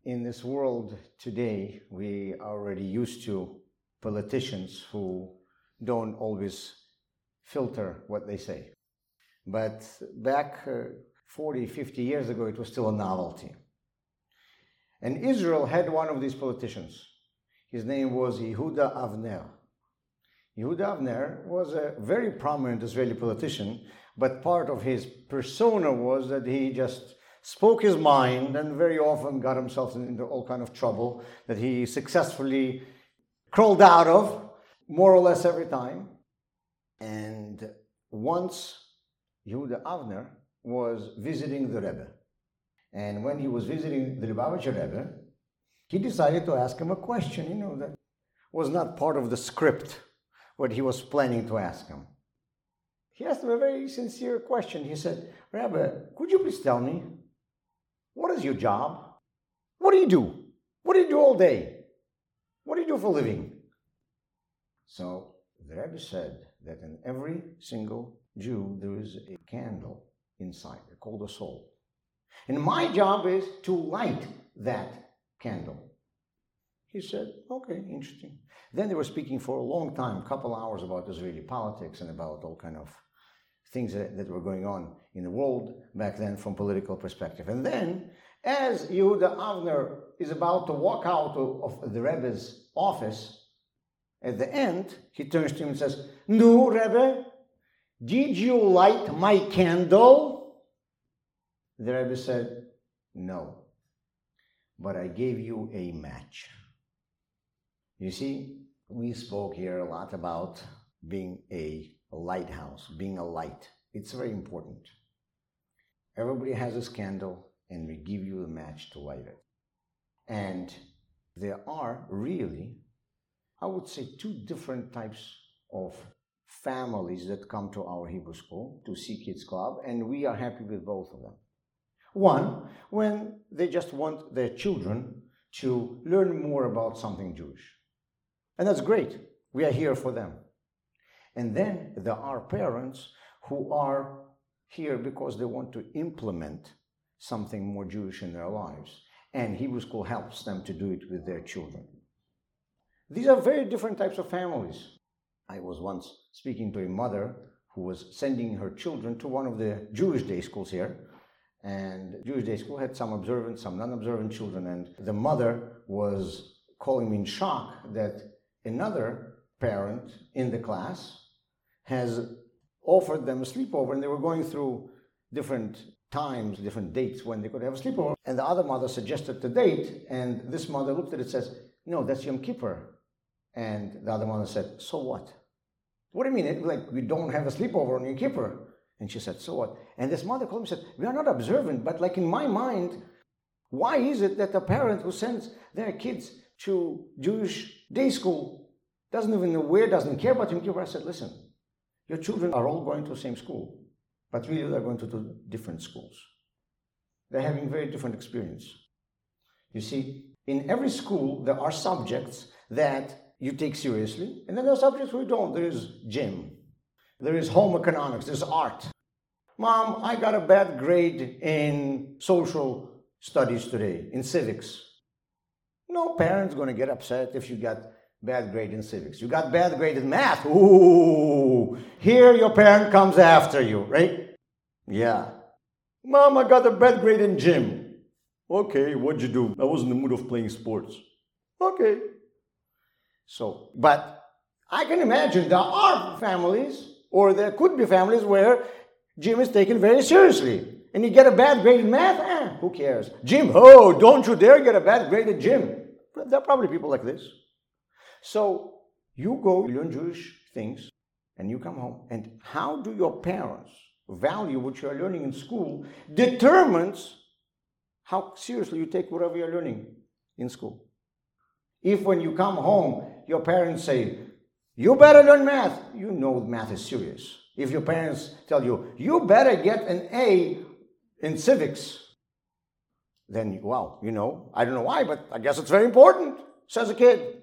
In this world today, we are already used to politicians who don't always filter what they say. But back 40, 50 years ago, it was still a novelty. And Israel had one of these politicians. His name was Yehuda Avner. Yehuda Avner was a very prominent Israeli politician, but part of his persona was that he just spoke his mind and very often got himself into all kind of trouble that he successfully crawled out of, more or less every time. And once Yehuda Avner was visiting the Rebbe. And when he was visiting the Lubavitcher Rebbe, he decided to ask him a question, that was not part of the script, what he was planning to ask him. He asked him a very sincere question. He said, Rebbe, could you please tell me, what is your job? What do you do? What do you do all day? What do you do for a living? So the Rebbe said that in every single Jew, there is a candle inside, called a soul. And my job is to light that candle. He said, okay, interesting. Then they were speaking for a long time, a couple hours about Israeli politics and about all kind of things that were going on in the world back then from political perspective. And then, as Yehuda Avner is about to walk out of the Rebbe's office, at the end, he turns to him and says, No, Rebbe, did you light my candle? The Rebbe said, no, but I gave you a match. You see, we spoke here a lot about being a lighthouse, being a light. It's very important. Everybody has this candle, and we give you the match to light it. And there are really, I would say, two different types of families that come to our Hebrew school, to Sea Kids Club, and we are happy with both of them. One, when they just want their children to learn more about something Jewish. And that's great. We are here for them. And then there are parents who are here because they want to implement something more Jewish in their lives. And Hebrew school helps them to do it with their children. These are very different types of families. I was once speaking to a mother who was sending her children to one of the Jewish day schools here. And Jewish day school had some observant, some non-observant children. And the mother was calling me in shock that another parent in the class has offered them a sleepover, and they were going through different times, different dates when they could have a sleepover. And the other mother suggested the date, and this mother looked at it and says, no, that's Yom Kippur. And the other mother said, so what? What do you mean? Like, we don't have a sleepover on Yom Kippur. And she said, so what? And this mother called me and said, we are not observant, but like in my mind, why is it that a parent who sends their kids to Jewish day school doesn't even know where, doesn't care about Yom Kippur? I said, listen, your children are all going to the same school, but really they're going to two different schools. They're having very different experience. You see, in every school, there are subjects that you take seriously, and then there are subjects we don't. There is gym, there is home economics, there's art. Mom, I got a bad grade in social studies today, in civics. No parent's going to get upset if you got bad grade in civics. You got bad grade in math. Ooh, here your parent comes after you, right? Yeah. Mom, I got a bad grade in gym. Okay, what'd you do? I was in the mood of playing sports. Okay. So, but I can imagine there are families, or there could be families where gym is taken very seriously. And you get a bad grade in math, who cares? Gym, oh, don't you dare get a bad grade at gym. There are probably people like this. So you go learn Jewish things and you come home. And how do your parents value what you are learning in school determines how seriously you take whatever you're learning in school. If when you come home, your parents say, you better learn math, you know math is serious. If your parents tell you, you better get an A in civics, then, wow, I don't know why, but I guess it's very important, says a kid.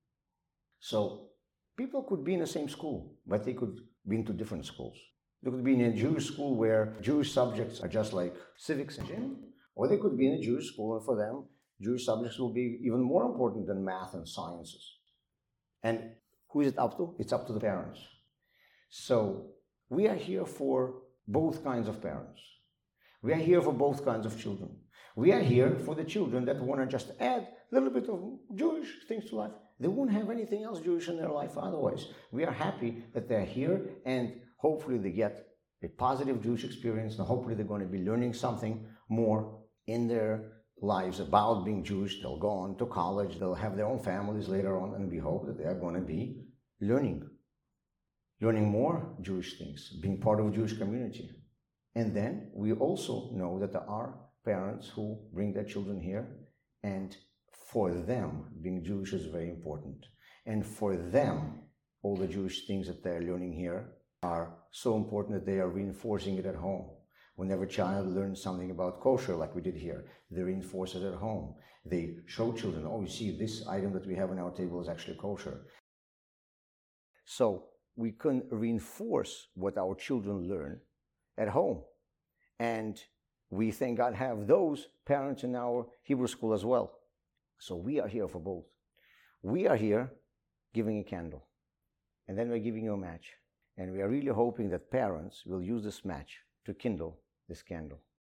So people could be in the same school, but they could be into different schools. They could be in a Jewish school where Jewish subjects are just like civics and gym, or they could be in a Jewish school, and for them, Jewish subjects will be even more important than math and sciences. And who is it up to? It's up to the parents. So we are here for both kinds of parents. We are here for both kinds of children. We are here for the children that want to just add a little bit of Jewish things to life. They won't have anything else Jewish in their life otherwise. We are happy that they're here, and hopefully they get a positive Jewish experience, and hopefully they're going to be learning something more in their lives about being Jewish. They'll go on to college, they'll have their own families later on, and we hope that they are going to be learning more Jewish things, being part of a Jewish community. And then we also know that there are parents who bring their children here, and for them, being Jewish is very important. And for them, all the Jewish things that they're learning here are so important that they are reinforcing it at home. Whenever a child learns something about kosher, like we did here, they reinforce it at home. They show children, oh, you see, this item that we have on our table is actually kosher. So we can reinforce what our children learn at home. And we, thank God, have those parents in our Hebrew school as well. So we are here for both. We are here giving a candle, and then we're giving you a match. And we are really hoping that parents will use this match to kindle this candle.